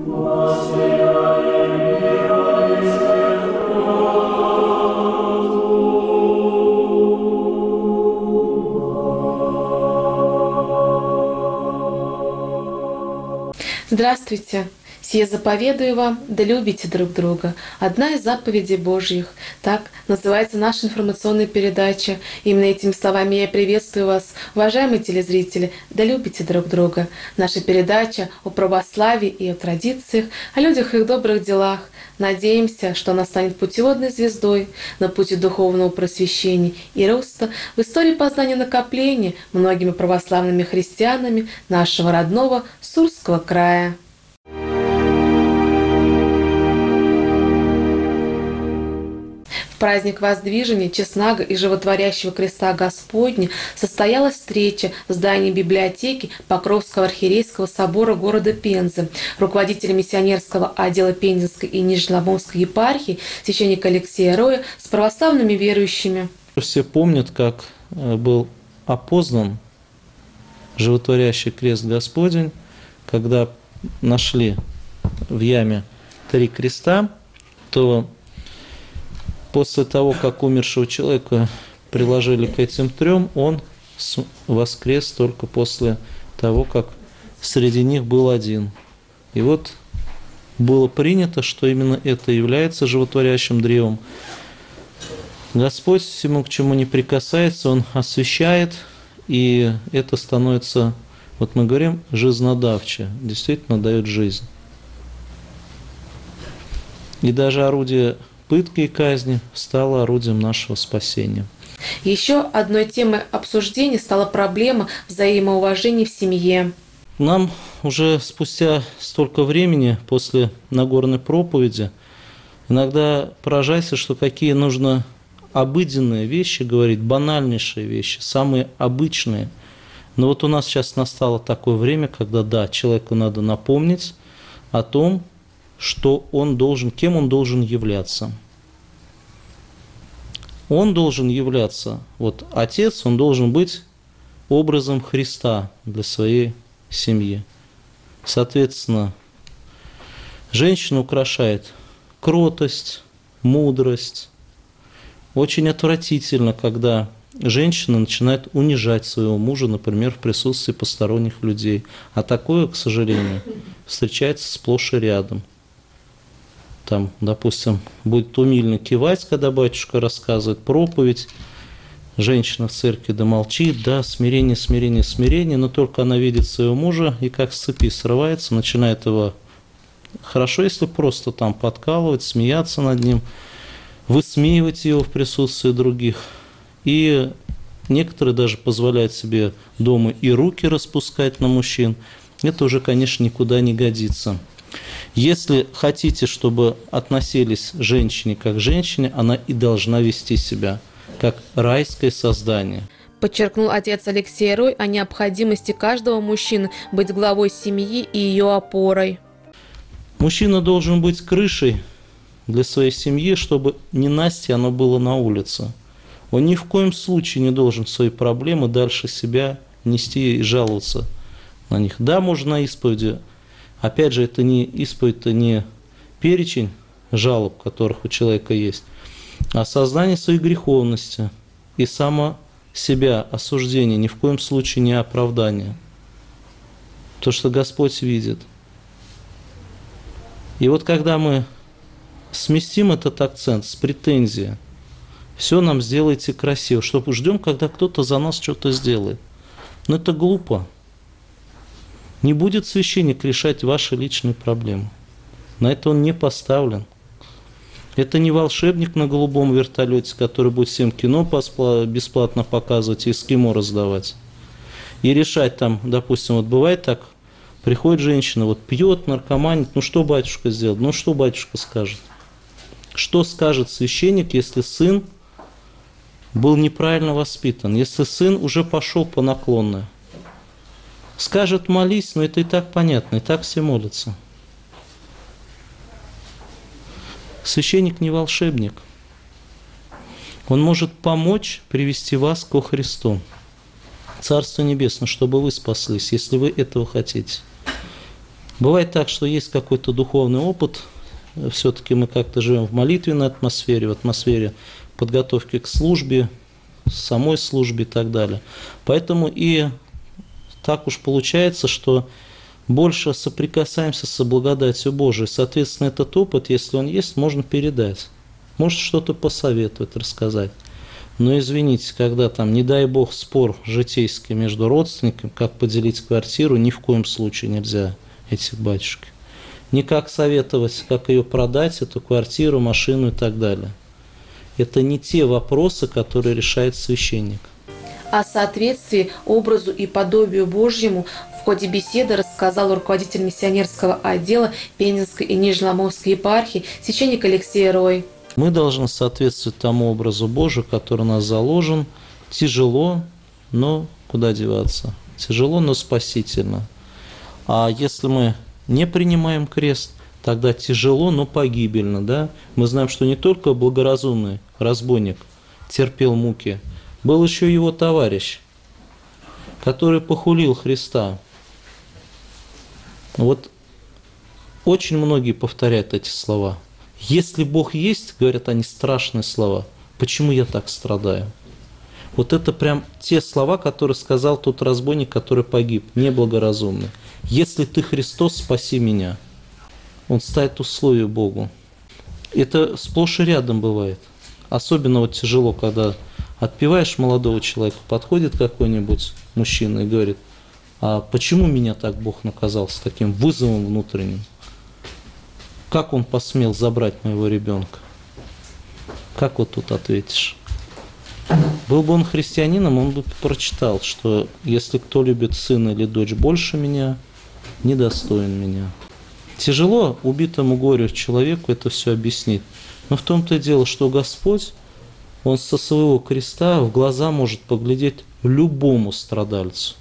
Здравствуйте! «Сие заповедую вам, да любите друг друга». Одна из заповедей Божьих. Так называется наша информационная передача. Именно этими словами я приветствую вас, уважаемые телезрители. Да любите друг друга. Наша передача о православии и о традициях, о людях и их добрых делах. Надеемся, что она станет путеводной звездой на пути духовного просвещения и роста в истории познания накопления многими православными христианами нашего родного Сурского края. В праздник Воздвижения, Честного и Животворящего Креста Господня состоялась встреча в здании библиотеки Покровского архиерейского собора города Пензы. Руководитель миссионерского отдела Пензенской и Нижнеломовской епархии священника Алексея Роя с православными верующими. Все помнят, как был опознан Животворящий Крест Господень, когда нашли в яме 3 креста, то после того, как умершего человека приложили к этим 3, он воскрес только после того, как среди них был один. И вот было принято, что именно это является животворящим древом. Господь всему, к чему не прикасается, Он освящает, и это становится, вот мы говорим, жизнодавче, действительно дает жизнь. И даже орудие пытки и казни стало орудием нашего спасения. Еще одной темой обсуждения стала проблема взаимоуважения в семье. Нам уже спустя столько времени после Нагорной проповеди иногда поражается, что какие нужно обыденные вещи говорить, банальнейшие вещи, самые обычные. Но вот у нас сейчас настало такое время, когда, да, человеку надо напомнить о том, что он должен, кем он должен являться. Он должен являться, вот отец, он должен быть образом Христа для своей семьи. Соответственно, женщина украшает кротость, мудрость. Очень отвратительно, когда женщина начинает унижать своего мужа, например, в присутствии посторонних людей. А такое, к сожалению, встречается сплошь и рядом. Там, допустим, будет умильно кивать, когда батюшка рассказывает проповедь, женщина в церкви да молчит, да, смирение, смирение, смирение, но только она видит своего мужа и как с цепи срывается, начинает его, хорошо, если просто там подкалывать, смеяться над ним, высмеивать его в присутствии других. И некоторые даже позволяют себе дома и руки распускать на мужчин. Это уже, конечно, никуда не годится. Если хотите, чтобы относились к женщине как к женщине, она и должна вести себя как райское создание. Подчеркнул отец Алексей Рой о необходимости каждого мужчины быть главой семьи и ее опорой. Мужчина должен быть крышей для своей семьи, чтобы ненастье оно было на улице. Он ни в коем случае не должен свои проблемы дальше себя нести и жаловаться на них. Да, можно на исповеди. Опять же, это не исповедь, это не перечень жалоб, которых у человека есть, а сознание своей греховности и само себя осуждение, ни в коем случае не оправдание. То, что Господь видит. И вот когда мы сместим этот акцент с претензии, все нам сделайте красиво, чтобы ждем, когда кто-то за нас что-то сделает. Но это глупо. Не будет священник решать ваши личные проблемы. На это он не поставлен. Это не волшебник на голубом вертолете, который будет всем кино бесплатно показывать и эскимо раздавать. И решать там, допустим, вот бывает так, приходит женщина, вот пьет, наркоманит, ну что батюшка сделает, ну что батюшка скажет? Что скажет священник, если сын был неправильно воспитан, если сын уже пошел по наклонной? Скажет молись, но это и так понятно, и так все молятся. Священник не волшебник. Он может помочь привести вас ко Христу. Царство Небесное, чтобы вы спаслись, если вы этого хотите. Бывает так, что есть какой-то духовный опыт, все-таки мы как-то живем в молитвенной атмосфере, в атмосфере подготовки к службе, самой службе и так далее. Поэтому и так уж получается, что больше соприкасаемся с благодатью Божией. Соответственно, этот опыт, если он есть, можно передать. Может что-то посоветовать, рассказать. Но извините, когда там, не дай бог, спор житейский между родственниками, как поделить квартиру, ни в коем случае нельзя этих батюшек. Никак советовать, как ее продать, эту квартиру, машину и так далее. Это не те вопросы, которые решает священник. О соответствии образу и подобию Божьему в ходе беседы рассказал руководитель миссионерского отдела Пензенской и Нижнеломовской епархии священник Алексей Рой. Мы должны соответствовать тому образу Божию, который у нас заложен. Тяжело, но куда деваться? Тяжело, но спасительно. А если мы не принимаем крест, тогда тяжело, но погибельно. Да? Мы знаем, что не только благоразумный разбойник терпел муки, был еще его товарищ, который похулил Христа. Вот очень многие повторяют эти слова. Если Бог есть, говорят они, страшные слова, почему я так страдаю? Вот это прям те слова, которые сказал тот разбойник, который погиб, неблагоразумный. Если ты Христос, спаси меня. Он ставит условия Богу. Это сплошь и рядом бывает. Особенно вот тяжело, когда отпеваешь молодого человека, подходит какой-нибудь мужчина и говорит: а почему меня так Бог наказал, с таким вызовом внутренним? Как он посмел забрать моего ребенка? Как вот тут ответишь? Был бы он христианином, он бы прочитал, что если кто любит сына или дочь больше меня, недостоин меня. Тяжело убитому горю человеку это все объяснить. Но в том-то и дело, что Господь, Он со своего креста в глаза может поглядеть любому страдальцу.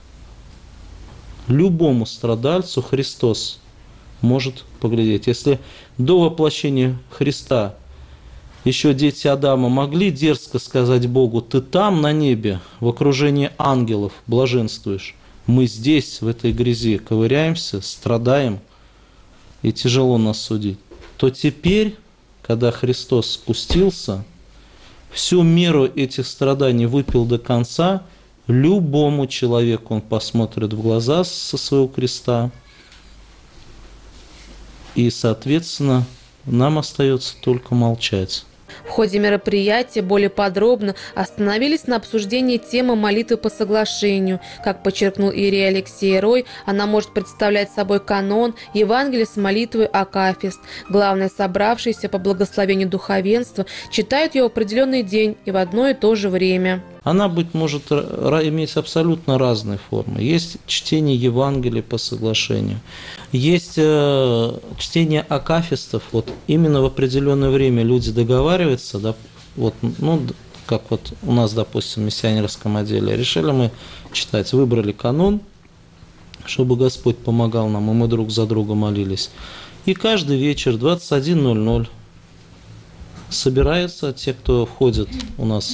Любому страдальцу Христос может поглядеть. Если до воплощения Христа еще дети Адама могли дерзко сказать Богу: ты там на небе, в окружении ангелов блаженствуешь, мы здесь, в этой грязи, ковыряемся, страдаем, и тяжело нас судить, то теперь, когда Христос спустился, всю меру этих страданий выпил до конца, любому человеку Он посмотрит в глаза со своего креста, и, соответственно, нам остается только молчать. В ходе мероприятия более подробно остановились на обсуждении темы молитвы по соглашению. Как подчеркнул иерей Алексей Рой, она может представлять собой канон Евангелия с молитвой акафист. Главное, собравшиеся по благословению духовенства читают ее в определенный день и в одно и то же время. Она, быть может, иметь абсолютно разные формы. Есть чтение Евангелия по соглашению, есть чтение акафистов. Вот именно в определенное время люди договариваются, да, вот, ну, как вот у нас, допустим, в миссионерском отделе, решили мы читать, выбрали канон, чтобы Господь помогал нам, и мы друг за друга молились. И каждый вечер в 21:00 собираются те, кто входит у нас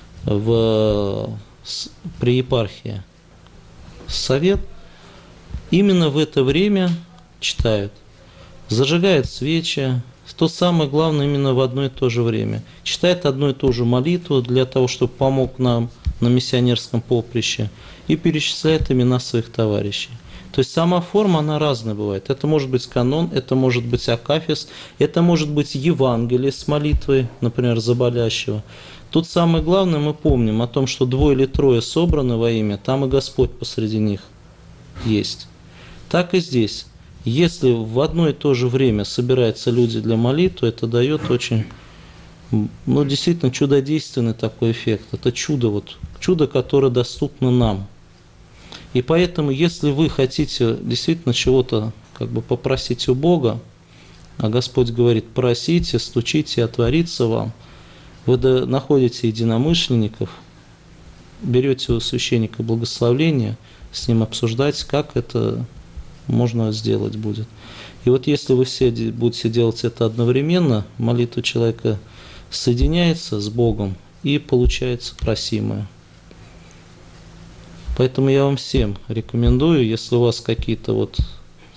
при епархии совет, именно в это время читают, зажигают свечи, то самое главное именно в одно и то же время. Читает одну и ту же молитву для того, чтобы помог нам на миссионерском поприще, и перечисляет имена своих товарищей. То есть сама форма, она разная бывает. Это может быть канон, это может быть акафист, это может быть Евангелие с молитвой, например, за болящего. Тут самое главное, мы помним о том, что 2 или 3 собраны во имя, там и Господь посреди них есть. Так и здесь. Если в одно и то же время собираются люди для молитвы, это дает очень, ну, действительно чудодейственный такой эффект. Это чудо, вот, чудо, которое доступно нам. И поэтому, если вы хотите действительно чего-то как бы попросить у Бога, а Господь говорит: просите, стучите, отворится вам, вы находите единомышленников, берете у священника благословление, с ним обсуждать, как это можно сделать будет. И вот если вы все будете делать это одновременно, молитва человека соединяется с Богом и получается просимое. Поэтому я вам всем рекомендую, если у вас какие-то вот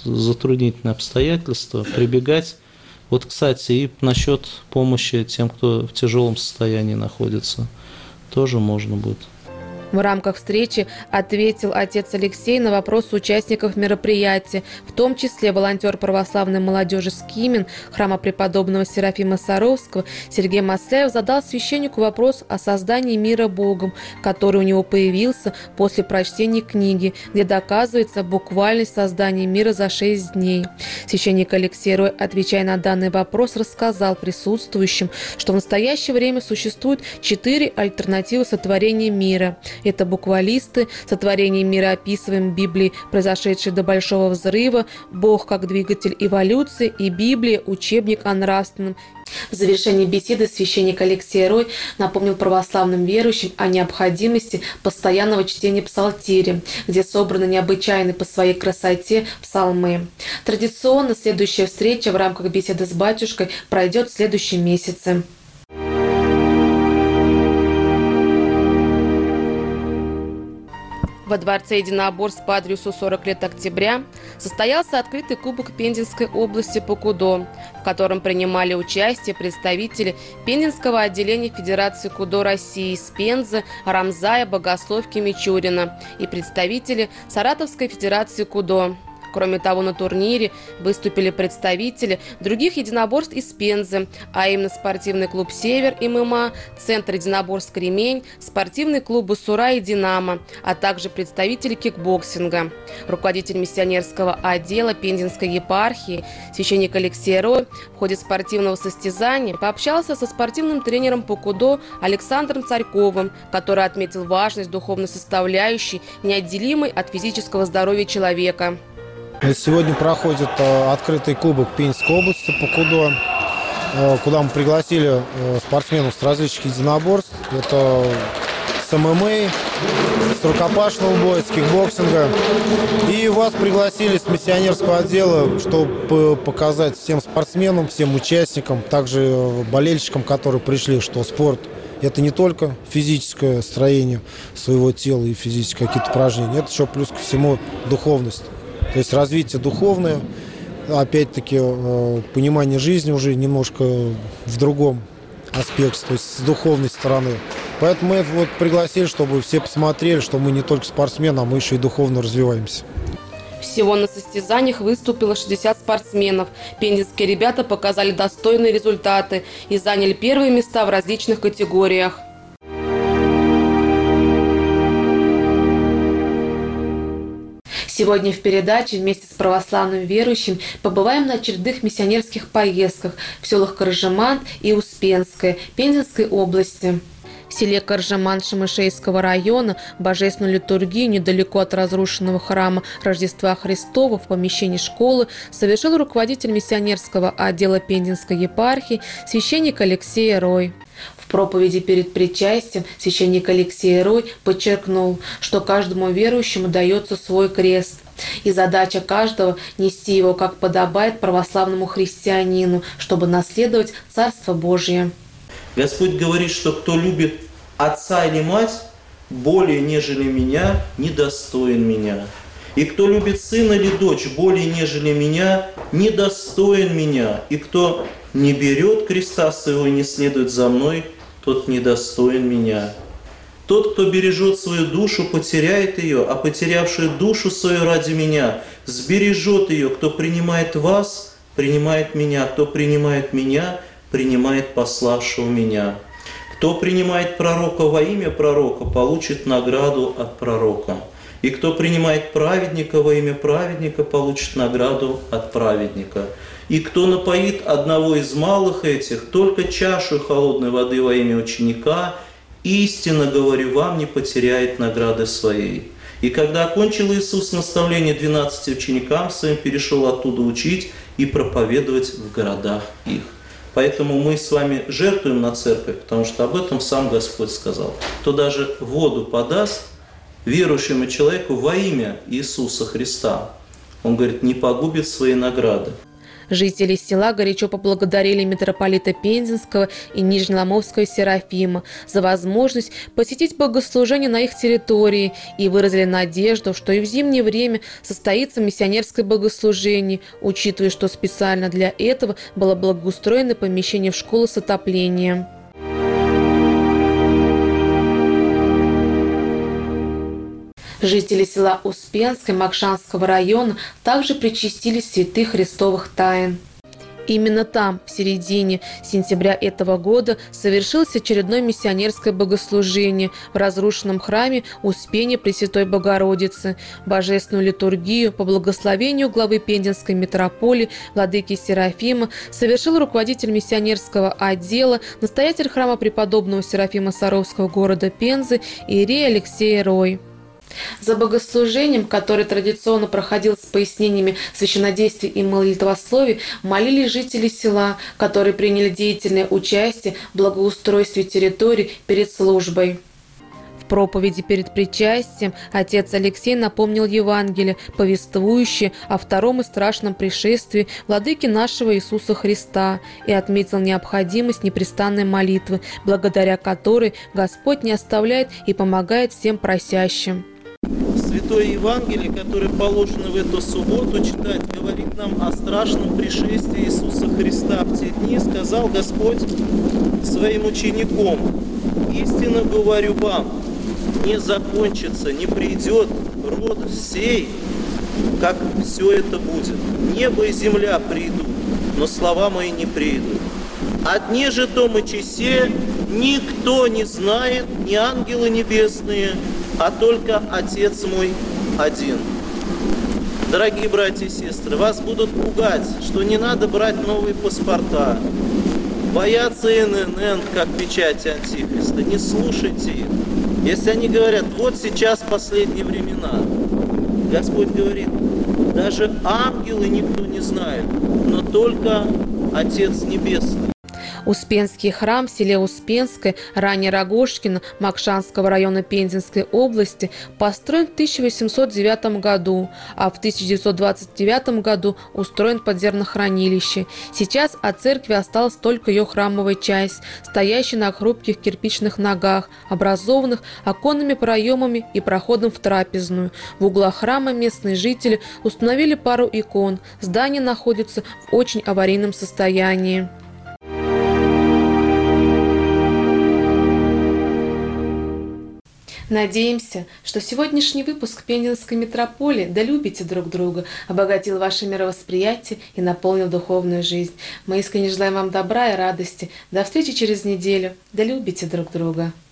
затруднительные обстоятельства, прибегать. Вот, кстати, и насчет помощи тем, кто в тяжелом состоянии находится, тоже можно будет. В рамках встречи ответил отец Алексей на вопросы участников мероприятия, в том числе волонтер православной молодежи Скимин храма преподобного Серафима Саровского Сергей Масляев задал священнику вопрос о создании мира Богом, который у него появился после прочтения книги, где доказывается буквальность создания мира за 6 дней. Священник Алексей Рой, отвечая на данный вопрос, рассказал присутствующим, что в настоящее время существует 4 альтернативы сотворения мира. Это буквалисты, сотворение мира описываем в Библии, произошедшее до Большого взрыва, Бог как двигатель эволюции и Библия – учебник о нравственном. В завершении беседы священник Алексей Рой напомнил православным верующим о необходимости постоянного чтения псалтири, где собраны необычайные по своей красоте псалмы. Традиционно следующая встреча в рамках беседы с батюшкой пройдет в следующем месяце. Во дворце единоборств по адресу 40 лет октября состоялся открытый кубок Пензенской области по кудо, в котором принимали участие представители Пензенского отделения Федерации кудо России из Пензы, Рамзая, Богословки, Мичурина и представители Саратовской Федерации кудо. Кроме того, на турнире выступили представители других единоборств из Пензы, а именно спортивный клуб «Север» ММА, Центр единоборств «Кремень», спортивный клуб «Басура» и «Динамо», а также представители кикбоксинга. Руководитель миссионерского отдела Пензенской епархии священник Алексей Рой в ходе спортивного состязания пообщался со спортивным тренером по кудо Александром Царьковым, который отметил важность духовной составляющей, неотделимой от физического здоровья человека. Сегодня проходит открытый кубок Пензенской области по кудо, куда мы пригласили спортсменов с различных единоборств. Это с ММА, с рукопашного боя, с кикбоксинга. И вас пригласили с миссионерского отдела, чтобы показать всем спортсменам, всем участникам, также болельщикам, которые пришли, что спорт – это не только физическое строение своего тела и физические какие-то упражнения, это еще плюс ко всему духовность. То есть развитие духовное, опять-таки понимание жизни уже немножко в другом аспекте, то есть с духовной стороны. Поэтому мы вот пригласили, чтобы все посмотрели, что мы не только спортсмены, а мы еще и духовно развиваемся. Всего на состязаниях выступило 60 спортсменов. Пензенские ребята показали достойные результаты и заняли первые места в различных категориях. Сегодня в передаче вместе с православным верующим побываем на очередных миссионерских поездках в селах Коржеман и Успенское Пензенской области. В селе Коржеман Шемышейского района божественную литургию недалеко от разрушенного храма Рождества Христова в помещении школы совершил руководитель миссионерского отдела Пензенской епархии священник Алексей Рой. В проповеди перед причастием священник Алексей Рой подчеркнул, что каждому верующему дается свой крест, и задача каждого – нести его, как подобает православному христианину, чтобы наследовать Царство Божие. Господь говорит, что кто любит отца или мать более, нежели меня, недостоин меня. И кто любит сына или дочь более, нежели меня, недостоин меня. И кто не берет креста своего и не следует за мной, тот недостоин меня. Тот, кто бережет свою душу, потеряет ее, а потерявший душу свою ради меня, сбережет ее. Кто принимает вас, принимает меня. Кто принимает меня, принимает пославшего меня. Кто принимает пророка во имя пророка, получит награду от пророка. И кто принимает праведника во имя праведника, получит награду от праведника. И кто напоит одного из малых этих только чашу холодной воды во имя ученика, истинно говорю вам, не потеряет награды своей. И когда окончил Иисус наставление 12 ученикам своим, перешел оттуда учить и проповедовать в городах их. Поэтому мы с вами жертвуем на церковь, потому что об этом сам Господь сказал. Кто даже воду подаст верующему человеку во имя Иисуса Христа, он говорит, не погубит свои награды. Жители села горячо поблагодарили митрополита Пензенского и Нижнеломовского Серафима за возможность посетить богослужение на их территории и выразили надежду, что и в зимнее время состоится миссионерское богослужение, учитывая, что специально для этого было благоустроено помещение в школу с отоплением. Жители села Успенское Макшанского района также причастились святых христовых тайн. Именно там, в середине сентября этого года, совершилось очередное миссионерское богослужение в разрушенном храме Успения Пресвятой Богородицы. Божественную литургию по благословению главы Пензенской митрополии владыки Серафима совершил руководитель миссионерского отдела, настоятель храма преподобного Серафима Саровского города Пензы иерей Алексей Рой. За богослужением, которое традиционно проходило с пояснениями священнодействия и молитвословий, молились жители села, которые приняли деятельное участие в благоустройстве территории перед службой. В проповеди перед причастием отец Алексей напомнил Евангелие, повествующее о втором и страшном пришествии владыки нашего Иисуса Христа, и отметил необходимость непрестанной молитвы, благодаря которой Господь не оставляет и помогает всем просящим. Святое Евангелие, которое положено в эту субботу читать, говорит нам о страшном пришествии Иисуса Христа. В те дни сказал Господь своим ученикам: «Истинно говорю вам, не закончится, не придет род сей, как все это будет. Небо и земля придут, но слова мои не придут. О дне же том и часе никто не знает, ни ангелы небесные, а только Отец мой один». Дорогие братья и сестры, вас будут пугать, что не надо брать новые паспорта, бояться ИНН, как печати Антихриста. Не слушайте их. Если они говорят: вот сейчас последние времена, Господь говорит: даже ангелы никто не знает, но только Отец Небесный. Успенский храм в селе Успенское, ранее Рогожкино, Макшанского района Пензенской области, построен в 1809 году, а в 1929 году устроен под зернохранилище. Сейчас от церкви осталась только ее храмовая часть, стоящая на хрупких кирпичных ногах, образованных оконными проемами и проходом в трапезную. В углах храма местные жители установили пару икон. Здание находится в очень аварийном состоянии. Надеемся, что сегодняшний выпуск Пензенской митрополии «Да любите друг друга» обогатил ваше мировосприятие и наполнил духовную жизнь. Мы искренне желаем вам добра и радости. До встречи через неделю. Да любите друг друга.